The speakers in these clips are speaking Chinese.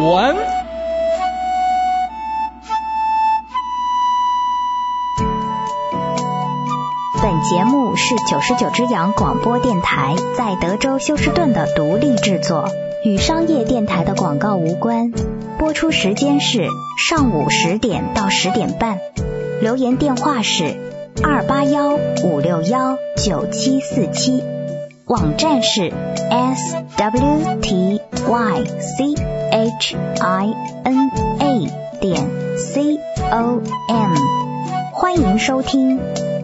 文。 本节目是99只羊广播电台在德州休斯顿的独立制作，与商业电台的广告无关。播出时间是上午10点到10点半。留言电话是281-561-9747。网站是 swtychina.com。欢迎收听。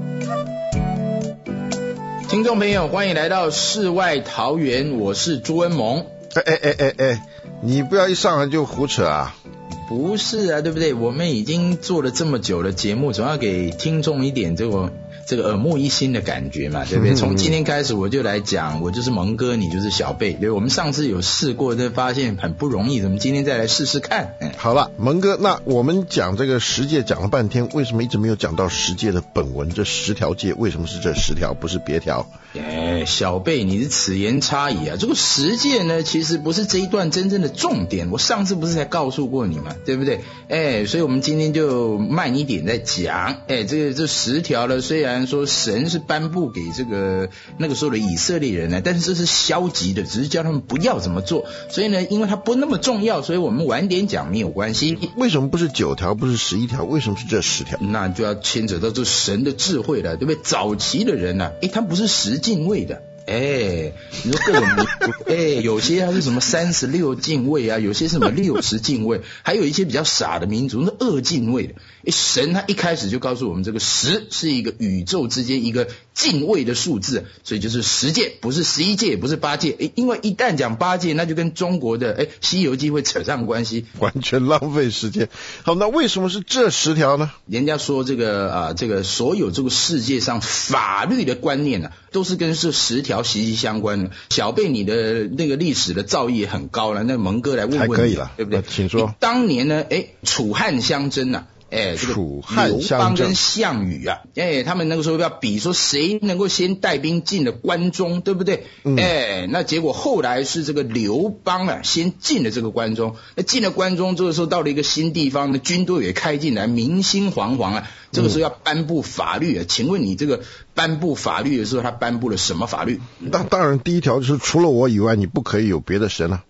听众朋友，欢迎来到世外桃源，我是朱恩蒙。 你不要一上来就胡扯啊！ 不是啊，对不对？我们已经做了这么久的节目，总要给听众一点这个耳目一新的感觉嘛，对不对？从今天开始我就来讲，我就是蒙哥，你就是小贝，对，我们上次有试过，但发现很不容易，怎么今天再来试试看？ 好了，蒙哥，那我们讲这个十诫讲了半天，为什么一直没有讲到十诫的本文？这10条诫为什么是这10条，不是别条？ 小贝，你是此言差矣啊！这个十诫呢，其实不是这一段真正的重点。我上次不是才告诉过你嘛，对不对？所以我们今天就慢一点再讲。这10条呢，虽然说神是颁布给那个时候的以色列人呢，但是这是消极的，只是叫他们不要怎么做。所以呢，因为它不那么重要，所以我们晚点讲没有关系。 为什么不是9条，不是11条？为什么是这10条？ 那就要牵扯到这神的智慧了，对不对？早期的人呢，他不是10进位的。你说各种有些他是什么36进位啊，有些是什么60进位，还有一些比较傻的民族是2进位的。神他一开始就告诉我们，这个10是一个宇宙之间一个进位的数字，所以就是10诫，不是11诫，也不是8诫。因为一旦讲8诫，那就跟中国的西游记会扯上关系， 完全浪费时间。好，那为什么是这10条呢？ 人家说这个所有这个世界上法律的观念啊，都是跟这10条息息相关的。小贝，你的那个历史的造诣也很高了，那蒙哥来问问你， 还可以了， 对不对？ 请说。 当年呢，楚汉相争啊，这个刘邦跟项羽啊，他们那个时候要比说谁能够先带兵进了关中，对不对？那结果后来是这个刘邦啊先进了这个关中，那进了关中这个时候到了一个新地方，那军队也开进来，民心惶惶啊，这个时候要颁布法律啊。请问你这个颁布法律的时候，他颁布了什么法律？ 当然第一条就是除了我以外，你不可以有别的神啊。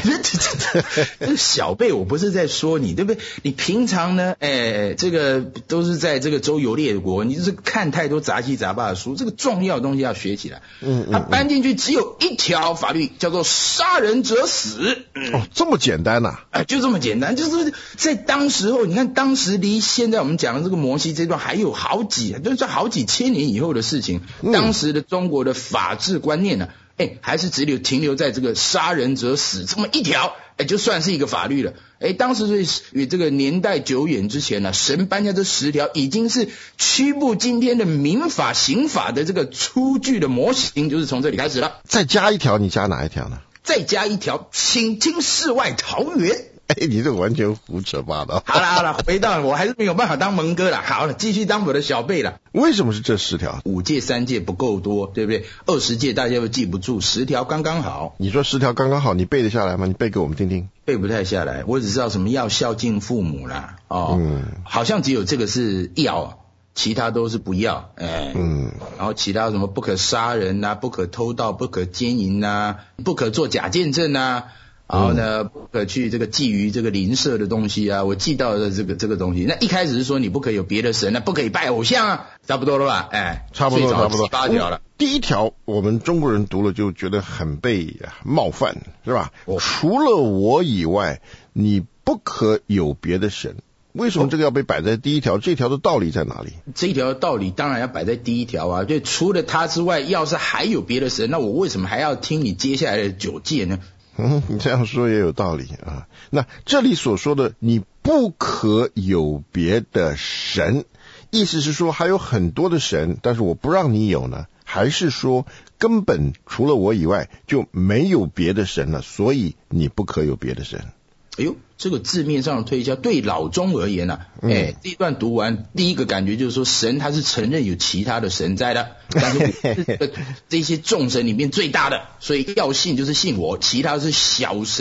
小贝，我不是在说你，对不对？你平常呢，这个都是在这个周游列国，你就是看太多杂七杂八的书，这个重要的东西要学起来。他搬进去只有一条法律，叫做杀人者死。 这么简单啊？ 就这么简单，就是在当时候，你看当时离现在我们讲的这个摩西这段还有就是好几千年以后的事情。当时的中国的法治观念呢，还是只停留在这个杀人者死这么一条，就算是一个法律了。当时与这个年代久远之前呢，神颁下这10条已经是区步今天的民法刑法的这个初具的模型，就是从这里开始了。 再加一条，你加哪一条呢？ 再加一条，请听世外桃源。 你这完全胡扯八道。 好了，回到我还是没有办法当蒙哥了。好了，继续当我的小贝了。 为什么是这10条 ？5诫3诫不够多，对不对？20诫大家又记不住，10条刚刚好。 你说10条刚刚好，你背得下来吗？你背给我们听听。 背不太下来，我只知道什么要孝敬父母啦，好像只有这个是要，其他都是不要，然后其他什么不可杀人啊，不可偷盗，不可奸淫啊，不可做假见证啊。然后呢，不可去这个觊觎这个邻舍的东西啊，我记到的这个东西。那一开始是说你不可以有别的神啊，不可以拜偶像啊，差不多了吧？ 差不多。 8条了。 第1条我们中国人读了就觉得很被冒犯，是吧？除了我以外，你不可有别的神。为什么这个要被摆在第1条？这条的道理在哪里？ 这一条的道理当然要摆在第1条啊，就除了他之外，要是还有别的神，那我为什么还要听你接下来的9诫呢？ 你这样说也有道理啊。那这里所说的你不可有别的神，意思是说还有很多的神，但是我不让你有呢？还是说根本除了我以外就没有别的神了，所以你不可有别的神？ 这个字面上的推销对老中而言啊，这一段读完，第一个感觉就是说神他是承认有其他的神在的，但是这些众神里面最大的，所以要信就是信我，其他是小神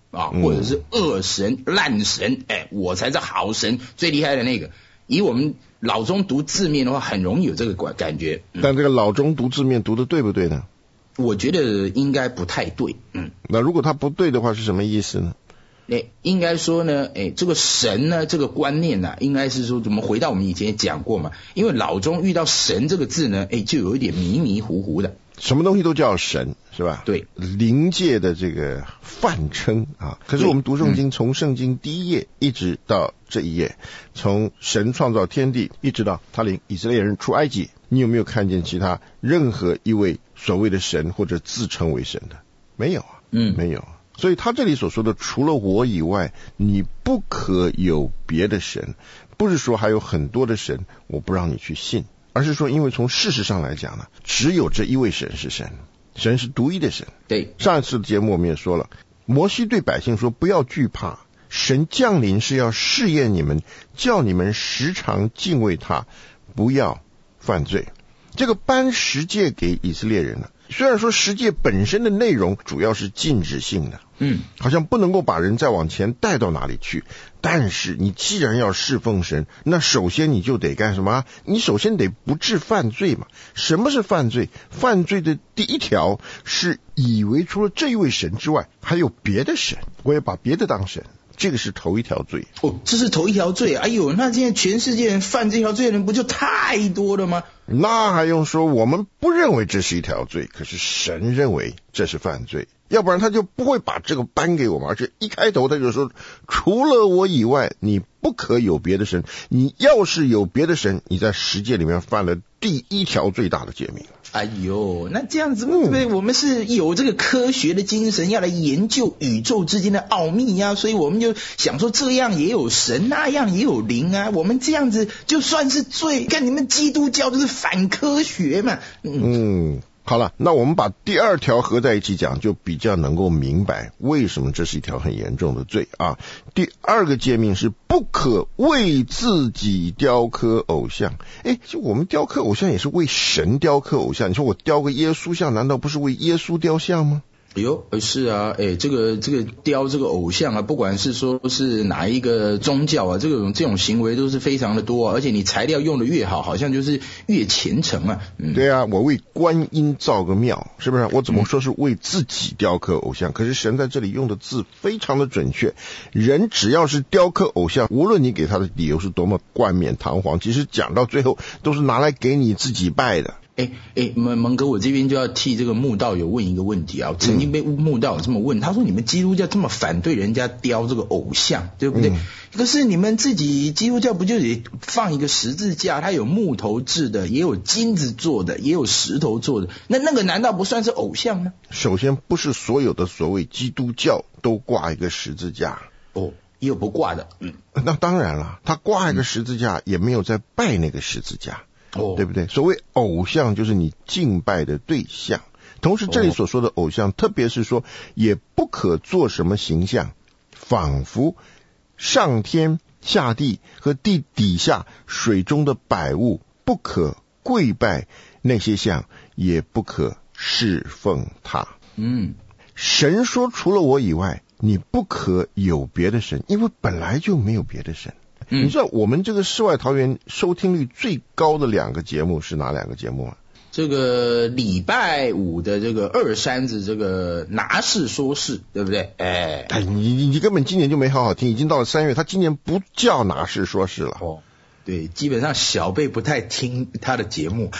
啊，或者是恶神、烂神，我才是好神，最厉害的那个。以我们老中读字面的话，很容易有这个感觉。 但这个老中读字面读的对不对呢？ 我觉得应该不太对。 那如果它不对的话是什么意思呢？ 应该说呢，这个神呢，这个观念呢，应该是说，我们回到我们以前也讲过嘛，因为老中遇到神这个字呢，就有一点迷迷糊糊的。 什么东西都叫神，是吧？ 对， 灵界的这个泛称啊。可是我们读圣经，从圣经第一页一直到这一页，从神创造天地一直到他领以色列人出埃及，你有没有看见其他任何一位所谓的神或者自称为神的？没有啊，没有。所以他这里所说的除了我以外你不可有别的神，不是说还有很多的神我不让你去信，而是说因为从事实上来讲呢，只有这一位神是神，神是独一的神。 对， 上一次的节目我们也说了，摩西对百姓说不要惧怕，神降临是要试验你们，叫你们时常敬畏他，不要犯罪。这个颁十诫给以色列人呢，虽然说十诫本身的内容主要是禁止性的，好像不能够把人再往前带到哪里去，但是你既然要侍奉神，那首先你就得干什么？你首先得不致犯罪嘛。什么是犯罪？犯罪的第一条是以为除了这一位神之外还有别的神，我也把别的当神，这个是头一条罪。 这是头一条罪。哎呦，那现在全世界人犯这条罪的人不就太多了吗？ 那还用说，我们不认为这是一条罪，可是神认为这是犯罪，要不然他就不会把这个颁给我们。而且一开头他就说，除了我以外你不可有别的神，你要是有别的神，你在十诫里面犯了第一条最大的诫命。 哎呦，那这样子我们是有这个科学的精神要来研究宇宙之间的奥秘啊，所以我们就想说这样也有神，那样也有灵啊，我们这样子就算是罪，看你们基督教就是反科学嘛。 好了，那我们把第二条合在一起讲，就比较能够明白为什么这是一条很严重的罪啊。第二个诫命是不可为自己雕刻偶像。就我们雕刻偶像也是为神雕刻偶像，你说我雕个耶稣像，难道不是为耶稣雕像吗？是啊，这个雕这个偶像啊，不管是说是哪一个宗教啊，这种行为都是非常的多，而且你材料用的越好，好像就是越虔诚啊。对啊，我为观音造个庙，是不是？我怎么说是为自己雕刻偶像？可是神在这里用的字非常的准确，人只要是雕刻偶像，无论你给他的理由是多么冠冕堂皇，其实讲到最后都是拿来给你自己拜的。 蒙哥，我这边就要替这个慕道友问一个问题啊，曾经被慕道友这么问，他说你们基督教这么反对人家雕这个偶像，对不对？可是你们自己基督教不就得放一个十字架，它有木头制的，也有金子做的，也有石头做的，那个难道不算是偶像吗？ 首先不是所有的所谓基督教都挂一个十字架， 也有不挂的。 那当然了，他挂一个十字架也没有在拜那个十字架，对不对？所谓偶像就是你敬拜的对象。同时这里所说的偶像，特别是说也不可做什么形象，仿佛上天下地和地底下水中的百物，不可跪拜那些像，也不可侍奉他。神说除了我以外你不可有别的神，因为本来就没有别的神。你知道我们这个世外桃源收听率最高的2个节目是哪2个节目啊？ 这个礼拜五的这个二三子这个拿事说事，对不对？ 你根本今年就没好好听，已经到了3月，他今年不叫拿事说事了。 对，基本上小贝不太听他的节目。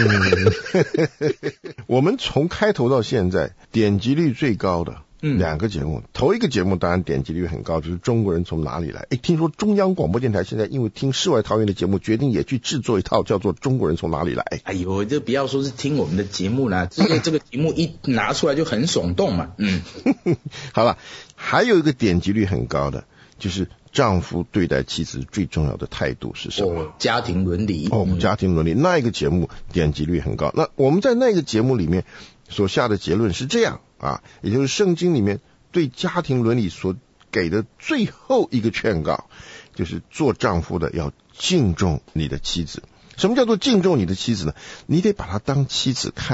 我们从开头到现在点击率最高的2个节目，头一个节目当然点击率很高，就是中国人从哪里来。听说中央广播电台现在因为听世外桃源的节目，决定也去制作一套叫做中国人从哪里来。 哎呦，这不要说是听我们的节目啦，这个节目一拿出来就很耸动嘛。 好了，还有一个点击率很高的，就是丈夫对待妻子最重要的态度是什么？ 家庭伦理。 家庭伦理，那一个节目点击率很高。那我们在那个节目里面所下的结论是这样啊，也就是圣经里面对家庭伦理所给的最后一个劝告，就是做丈夫的要敬重你的妻子。什么叫做敬重你的妻子呢？你得把她当妻子看，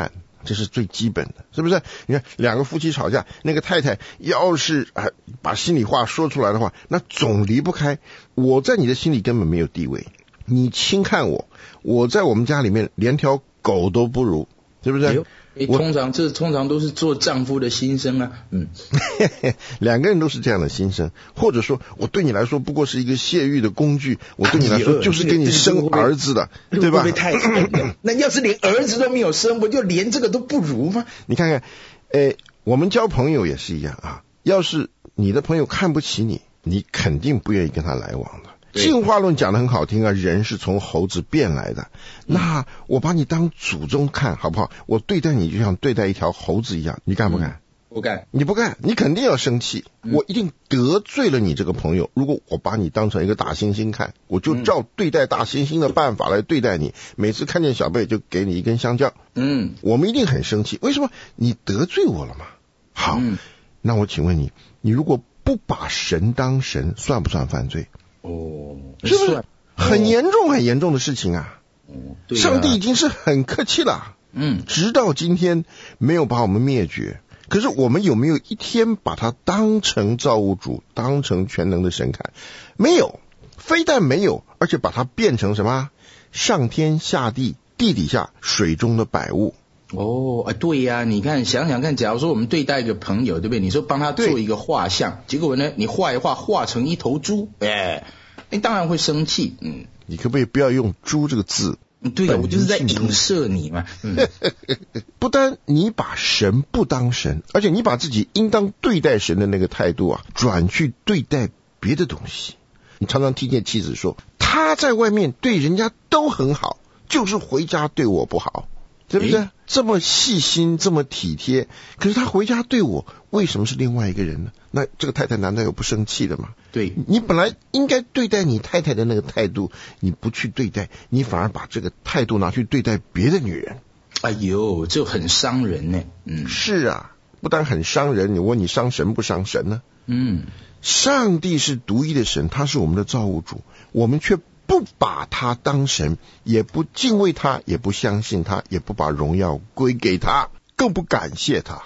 这是最基本的，是不是？你看两个夫妻吵架，那个太太要是把心里话说出来的话，那总离不开我在你的心里根本没有地位，你轻看我，我在我们家里面连条狗都不如，是不是？ 通常都是做丈夫的心声啊， 两个人都是这样的心声，或者说我对你来说不过是一个泄欲的工具，我对你来说就是给你生儿子的，对吧？ 会不会太那要是连儿子都没有生，不就连这个都不如吗？ 你看看，我们交朋友也是一样啊，要是你的朋友看不起你，你肯定不愿意跟他来往的。进化论讲得很好听啊，人是从猴子变来的，那我把你当祖宗看好不好？我对待你就像对待一条猴子一样，你干不干？ 不干。 你不干，你肯定要生气，我一定得罪了你这个朋友。如果我把你当成一个大猩猩看，我就照对待大猩猩的办法来对待你，每次看见小贝就给你一根香蕉，我们一定很生气，为什么？你得罪我了嘛。好，那我请问你，你如果不把神当神，算不算犯罪？是不是很严重很严重的事情啊？对啊，上帝已经是很客气了，直到今天没有把我们灭绝，可是我们有没有一天把它当成造物主，当成全能的神看？没有，非但没有，而且把它变成什么？上天下地，地底下水中的百物。 对呀，你看想想看，假如说我们对待一个朋友，对不对？你说帮他做一个画像，结果呢，你画一画画成一头猪，你当然会生气。 你可不可以不要用猪这个字？ 对呀，我就是在影射你嘛。 不单你把神不当神，而且你把自己应当对待神的那个态度转去对待别的东西。你常常听见妻子说，他在外面对人家都很好，就是回家对我不好，对不对？这么细心，这么体贴，可是他回家对我，为什么是另外一个人呢？那这个太太难道有不生气的吗？ 对， 你本来应该对待你太太的那个态度，你不去对待，你反而把这个态度拿去对待别的女人。 哎呦，这很伤人呢。 是啊，不但很伤人，你问你伤神不伤神呢？上帝是独一的神，他是我们的造物主，我们却不把他当神，也不敬畏他，也不相信他，也不把荣耀归给他，更不感谢他。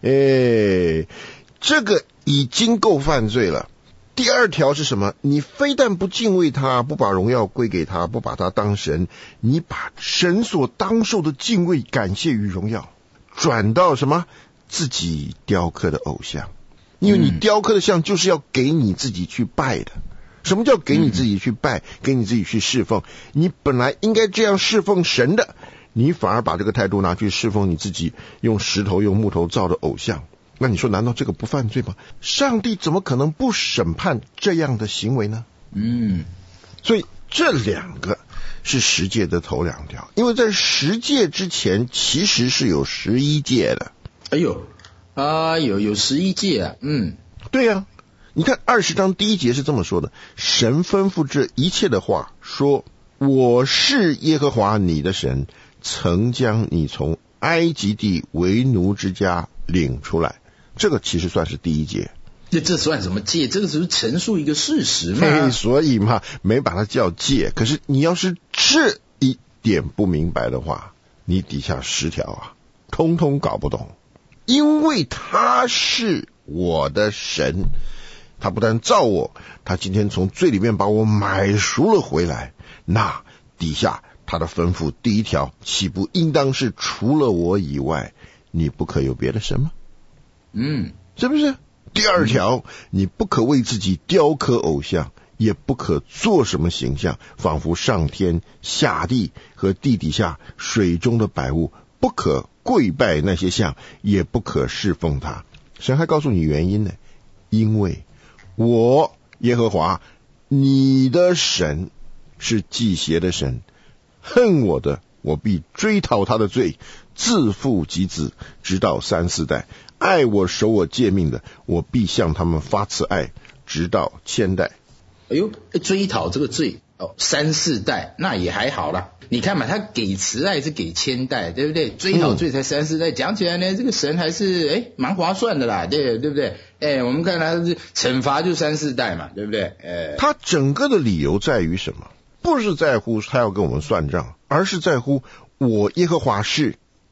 这个已经够犯罪了。第二条是什么？你非但不敬畏他，不把荣耀归给他，不把他当神，你把神所当受的敬畏、感谢与荣耀转到什么？自己雕刻的偶像。因为你雕刻的像就是要给你自己去拜的。什么叫给你自己去拜，给你自己去侍奉？你本来应该这样侍奉神的，你反而把这个态度拿去侍奉你自己用石头用木头造的偶像，那你说难道这个不犯罪吗？上帝怎么可能不审判这样的行为呢？所以这两个是十诫的头两条，因为在十诫之前其实是有11诫的。有 11诫啊。 对啊，你看20章第1节是这么说的，神吩咐这一切的话说，我是耶和华你的神，曾将你从埃及地为奴之家领出来。这个其实算是第1节。 这算什么诫？这个只是陈述一个事实嘛。 所以嘛，没把它叫诫。可是你要是这一点不明白的话，你底下10条通通搞不懂。因为他是我的神，他不但造我，他今天从罪里面把我买赎了回来。那底下他的吩咐第1条，岂不应当是除了我以外，你不可有别的神吗？是不是？第2条，你不可为自己雕刻偶像，也不可做什么形象，仿佛上天下地和地底下水中的百物，不可跪拜那些像，也不可侍奉他。神还告诉你原因呢，因为我耶和华你的神是忌邪的神，恨我的，我必追讨他的罪，自父及子，直到3、4代；爱我守我诫命的，我必向他们发慈爱，直到1000代。 追讨这个罪3、4代那也还好啦。你看嘛，他给慈爱是给1000代，对不对？追讨罪才3、4代，讲起来呢，这个神还是蛮划算的啦，对不对？我们看他是惩罚就3、4代嘛，对不对？ 他整个的理由在于什么？不是在乎他要跟我们算账，而是在乎我耶和华是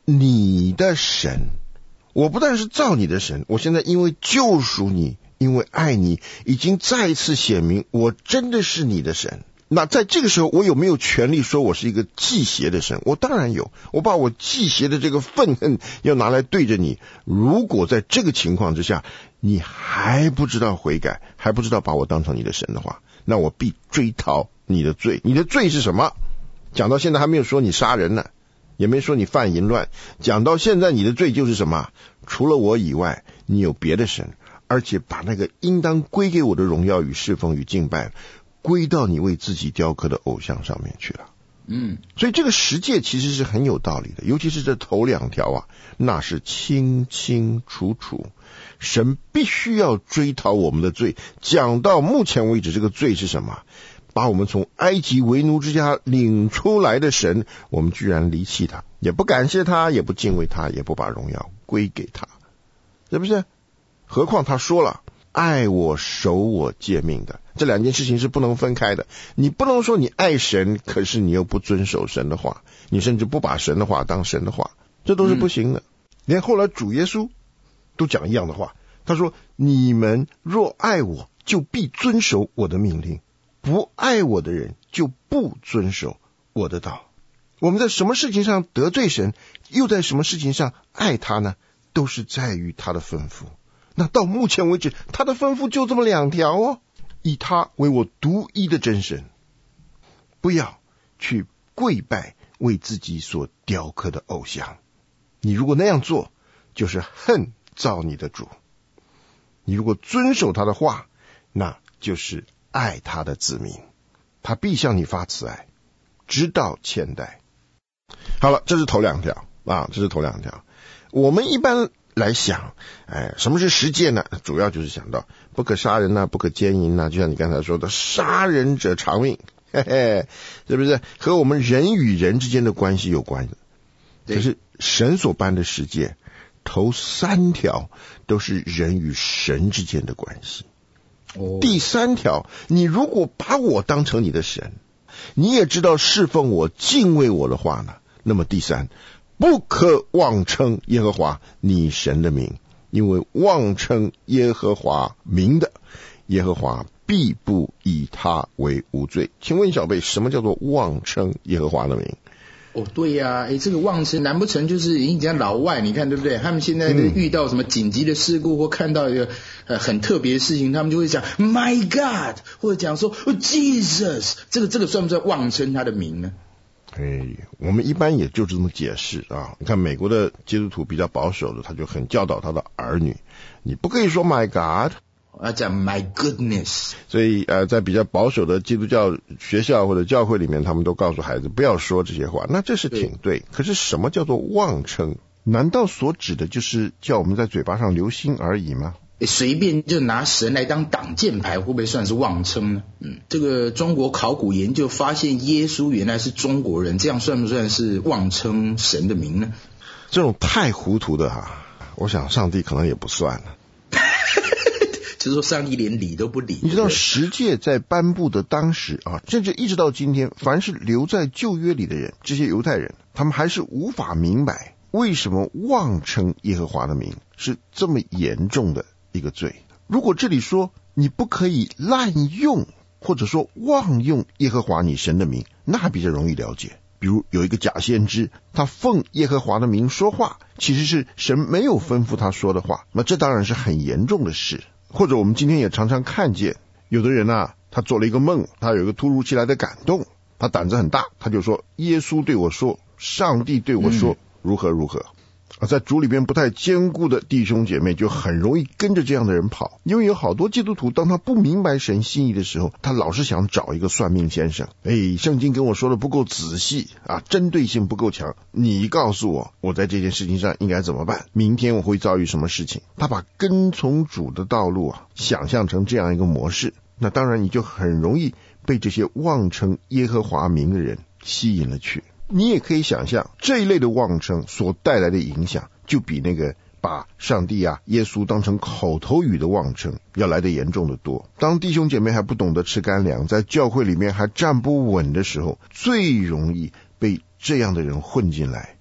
你的神。我不但是造你的神，我现在因为救赎你，因为爱你，已经再一次显明我真的是你的神。那在这个时候，我有没有权利说我是一个忌邪的神？我当然有，我把我忌邪的这个愤恨要拿来对着你。如果在这个情况之下，你还不知道悔改，还不知道把我当成你的神的话，那我必追讨你的罪。你的罪是什么？讲到现在还没有说你杀人呢，也没说你犯淫乱，讲到现在你的罪就是什么？除了我以外，你有别的神，而且把那个应当归给我的荣耀与侍奉与敬拜归到你为自己雕刻的偶像上面去了。所以这个十诫其实是很有道理的，尤其是这头2条啊，那是清清楚楚，神必须要追讨我们的罪。讲到目前为止，这个罪是什么？把我们从埃及为奴之家领出来的神，我们居然离弃他，也不感谢他，也不敬畏他，也不把荣耀归给他，是不是？何况他说了，爱我守我诫命的，这2件事情是不能分开的。你不能说你爱神，可是你又不遵守神的话，你甚至不把神的话当神的话，这都是不行的。连后来主耶稣都讲一样的话，他说，你们若爱我，就必遵守我的命令，不爱我的人就不遵守我的道。我们在什么事情上得罪神，又在什么事情上爱他呢？都是在于他的吩咐。那到目前为止，他的吩咐就这么2条哦，以他为我独一的真神，不要去跪拜为自己所雕刻的偶像。你如果那样做，就是恨造你的主；你如果遵守他的话，那就是爱他的子民，他必向你发慈爱，直到千代。好了，这是头2条啊，这是头2条。我们一般来想，什么是十诫呢？主要就是想到不可杀人不可奸淫就像你刚才说的，杀人者偿命，嘿嘿，是不是和我们人与人之间的关系有关的？可是神所颁的十诫，头3条都是人与神之间的关系。第3条，你如果把我当成你的神，你也知道侍奉我敬畏我的话呢，那么第3，不可妄称耶和华你神的名，因为妄称耶和华名的，耶和华必不以他为无罪。请问小贝，什么叫做妄称耶和华的名？ 对呀，这个妄称难不成就是人家老外，你看对不对？他们现在遇到什么紧急的事故，或看到一个很特别的事情，他们就会讲 My God， 或者讲说Jesus， 这个算不算妄称他的名呢？ 我们一般也就这么解释啊。你看美国的基督徒比较保守的，他就很教导他的儿女，你不可以说 My God， 讲 My Goodness。 所以在比较保守的基督教学校或者教会里面，他们都告诉孩子不要说这些话，那这是挺对。可是什么叫做妄称？难道所指的就是叫我们在嘴巴上留心而已吗？ 随便就拿神来当挡箭牌，会不会算是妄称呢？这个中国考古研究发现耶稣原来是中国人，这样算不算是妄称神的名呢？ 这种太糊涂的我想上帝可能也不算了。 就是说上帝连理都不理。 你知道十诫在颁布的当时甚至一直到今天，凡是留在旧约里的人，这些犹太人，他们还是无法明白为什么妄称耶和华的名是这么严重的一个罪。如果这里说你不可以滥用或者说妄用耶和华你神的名，那还比较容易了解。比如有一个假先知，他奉耶和华的名说话，其实是神没有吩咐他说的话，那这当然是很严重的事。或者我们今天也常常看见有的人他做了一个梦，他有一个突如其来的感动，他胆子很大，他就说耶稣对我说，上帝对我说如何如何。在主里边不太坚固的弟兄姐妹就很容易跟着这样的人跑，因为有好多基督徒当他不明白神心意的时候，他老是想找一个算命先生，圣经跟我说的不够仔细针对性不够强，你告诉我我在这件事情上应该怎么办，明天我会遭遇什么事情。他把跟从主的道路想象成这样一个模式，那当然你就很容易被这些妄称耶和华名的人吸引了去。你也可以想象这一类的妄称所带来的影响，就比那个把上帝耶稣当成口头语的妄称要来得严重的多。当弟兄姐妹还不懂得吃干粮，在教会里面还站不稳的时候，最容易被这样的人混进来，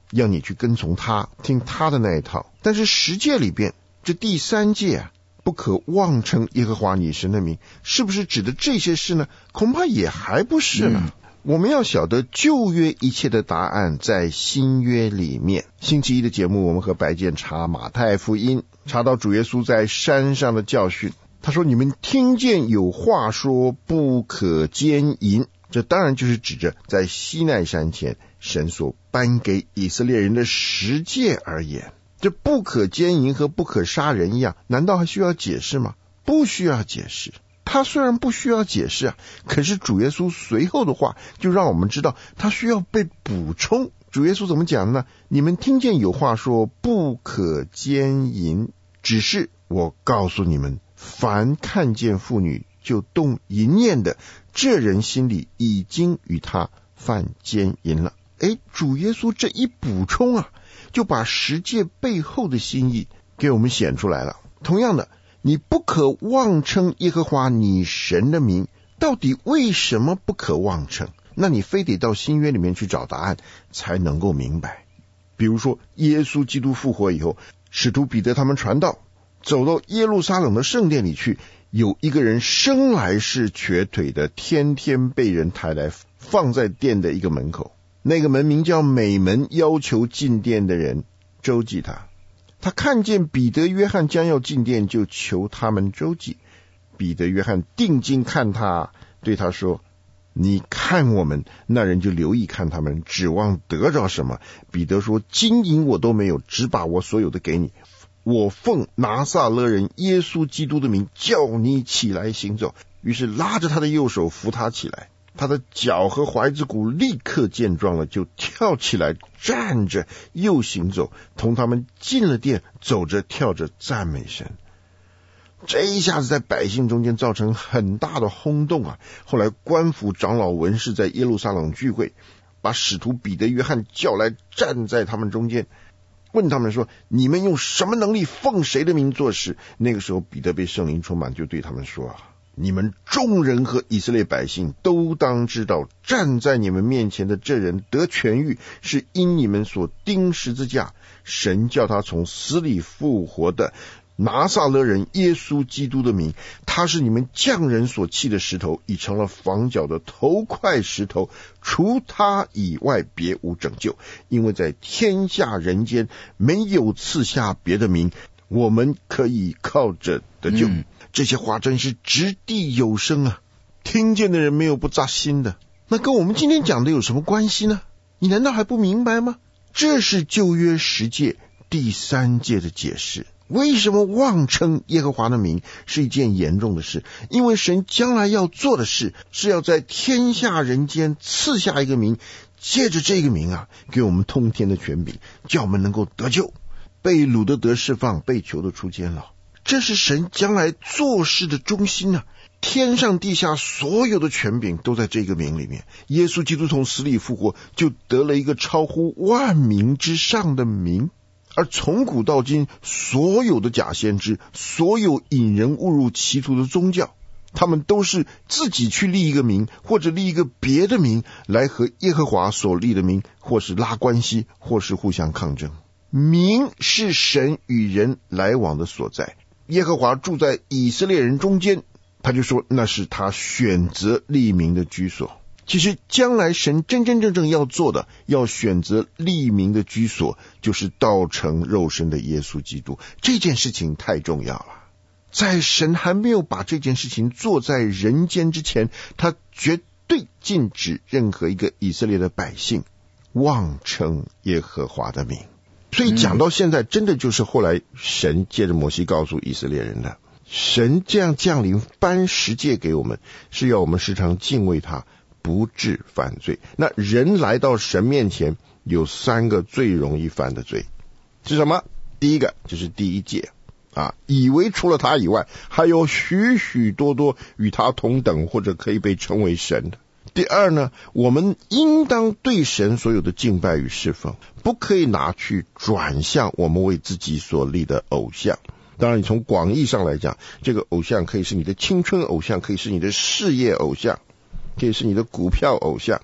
要你去跟从他，听他的那一套。但是十诫里边这第3诫啊，不可妄称耶和华你神的名，是不是指的这些事呢？恐怕也还不是呢。我们要晓得旧约一切的答案在新约里面。星期一的节目我们和白健查马太福音，查到主耶稣在山上的教训。他说，你们听见有话说不可奸淫，这当然就是指着在西奈山前神所颁给以色列人的10诫而言。这不可奸淫和不可杀人一样，难道还需要解释吗？不需要解释。他虽然不需要解释啊，可是主耶稣随后的话就让我们知道他需要被补充。主耶稣怎么讲呢？你们听见有话说不可奸淫，只是我告诉你们，凡看见妇女就动淫念的，这人心里已经与他犯奸淫了。主耶稣这一补充啊，就把10诫背后的心意给我们显出来了。同样的，你不可妄称耶和华你神的名，到底为什么不可妄称？那你非得到新约里面去找答案才能够明白。比如说耶稣基督复活以后，使徒彼得他们传道，走到耶路撒冷的圣殿里去，有一个人生来是瘸腿的，天天被人抬来放在殿的一个门口。那个门名叫美门，要求进殿的人周济他。他看见彼得约翰将要进殿，就求他们周济。彼得约翰定睛看他，对他说，你看我们。那人就留意看他们，指望得着什么。彼得说，金银我都没有，只把我所有的给你。我奉拿撒勒人耶稣基督的名叫你起来行走。于是拉着他的右手扶他起来，他的脚和踝子骨立刻健壮了，就跳起来站着又行走，同他们进了殿，走着跳着赞美神。这一下子在百姓中间造成很大的轰动啊！后来官府长老文士在耶路撒冷聚会，把使徒彼得约翰叫来站在他们中间，问他们说，你们用什么能力奉谁的名做事？那个时候彼得被圣灵充满，就对他们说，你们众人和以色列百姓都当知道，站在你们面前的这人得痊愈，是因你们所钉十字架，神叫他从死里复活的拿撒勒人耶稣基督的名，他是你们匠人所弃的石头，已成了房角的头块石头，除他以外别无拯救，因为在天下人间没有赐下别的名，我们可以靠着得救。这些话真是掷地有声啊，听见的人没有不扎心的。那跟我们今天讲的有什么关系呢？你难道还不明白吗？这是旧约10诫第3诫的解释。为什么妄称耶和华的名是一件严重的事？因为神将来要做的事是要在天下人间赐下一个名，借着这个名啊，给我们通天的权柄，叫我们能够得救，被掳的得释放，被囚的出监牢。这是神将来做事的中心啊！天上地下所有的权柄都在这个名里面。耶稣基督从死里复活，就得了一个超乎万名之上的名。而从古到今，所有的假先知，所有引人误入歧途的宗教，他们都是自己去立一个名，或者立一个别的名，来和耶和华所立的名或是拉关系，或是互相抗争。名是神与人来往的所在，耶和华住在以色列人中间，他就说那是他选择立名的居所。其实将来神真真正正要做的，要选择立名的居所，就是道成肉身的耶稣基督。这件事情太重要了，在神还没有把这件事情做在人间之前，他绝对禁止任何一个以色列的百姓妄称耶和华的名。所以讲到现在，真的就是后来神借着摩西告诉以色列人的，神这样降临颁10诫给我们，是要我们时常敬畏他，不致犯罪。那人来到神面前有3个最容易犯的罪，是什么？第一个就是第1诫以为除了他以外还有许许多多与他同等或者可以被称为神的。第二呢，我们应当对神所有的敬拜与侍奉，不可以拿去转向我们为自己所立的偶像。当然你从广义上来讲，这个偶像可以是你的青春偶像，可以是你的事业偶像，可以是你的股票偶像，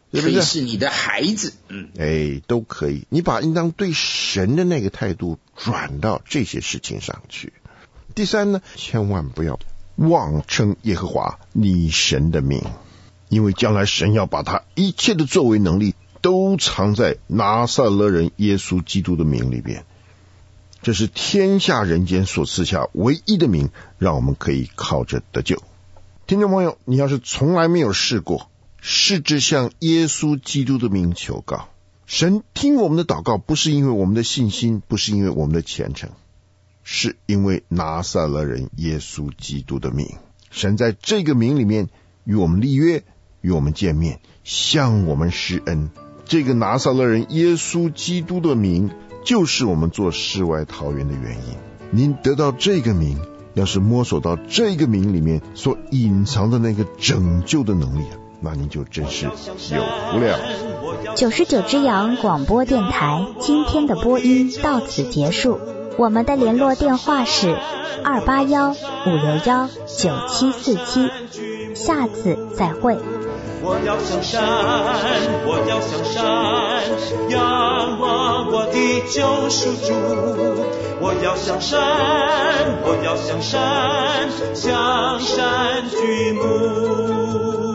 是不是？ 可以是你的孩子， 都可以。你把应当对神的那个态度转到这些事情上去。第三呢，千万不要妄称耶和华你神的名，因为将来神要把他一切的作为能力都藏在拿撒勒人耶稣基督的名里边。这是天下人间所赐下唯一的名，让我们可以靠着得救。听众朋友，你要是从来没有试过，试着向耶稣基督的名求告。神听我们的祷告，不是因为我们的信心，不是因为我们的虔诚，是因为拿撒勒人耶稣基督的名。神在这个名里面与我们立约，与我们见面，向我们施恩。这个拿撒勒人耶稣基督的名，就是我们做世外桃源的原因。您得到这个名，要是摸索到这个名里面所隐藏的那个拯救的能力，那您就真是有福了。 99只羊广播电台今天的播音到此结束，我们的联络电话是281-561-9747，下次再会。 我要向山，我要向山，仰望我的救赎主。我要向山，我要向山，向山举目。